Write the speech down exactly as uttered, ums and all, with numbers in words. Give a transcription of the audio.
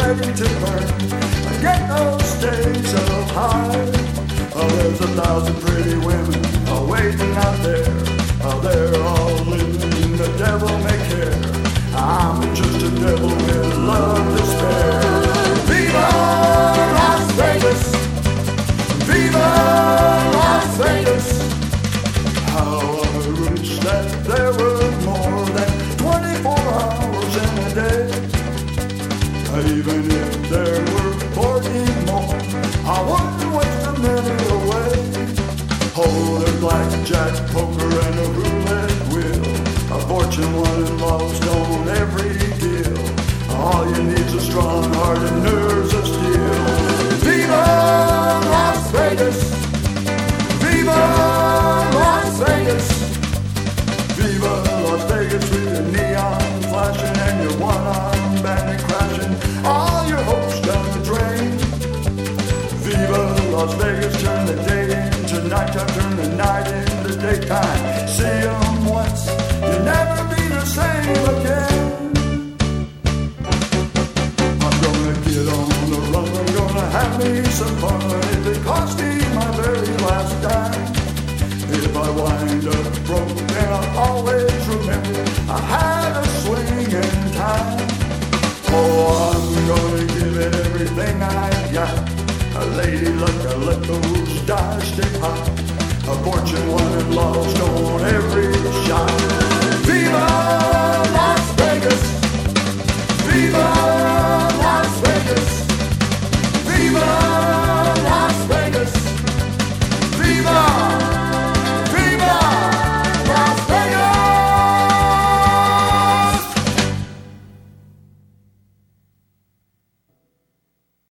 ready to burn. Get those days of high. Oh, there's a thousand pretty women are waiting out there. Oh, they're all living, the devil may care. I'm just a devil with love to spare. Viva Las Vegas! Viva Las Vegas! How I wish that there were more than twenty-four hours in a day. Even if there were forty more, I wouldn't waste a minute away. Oh, there's blackjack, poker, and a roulette wheel. A fortune won and lost on every deal. All you need's a strong heart and nerves of steel. Viva Las Vegas! Viva Las Vegas! Viva Las Vegas with your neon flashing and your one-armed bandit crashing. All your hopes down the drain. Viva Las Vegas, turn the day into nighttime, turn the night into daytime. See 'em once, you'll never be the same again. I'm gonna get on the run, I'm gonna have me some fun. If it costs me my very last dime, if I wind up broke, then I'll always remember I had a swing in time. Oh, I'm gonna give it everything I got. A lady luck, I let the roofs die, stay high. A fortune won and lost on every shot. Viva!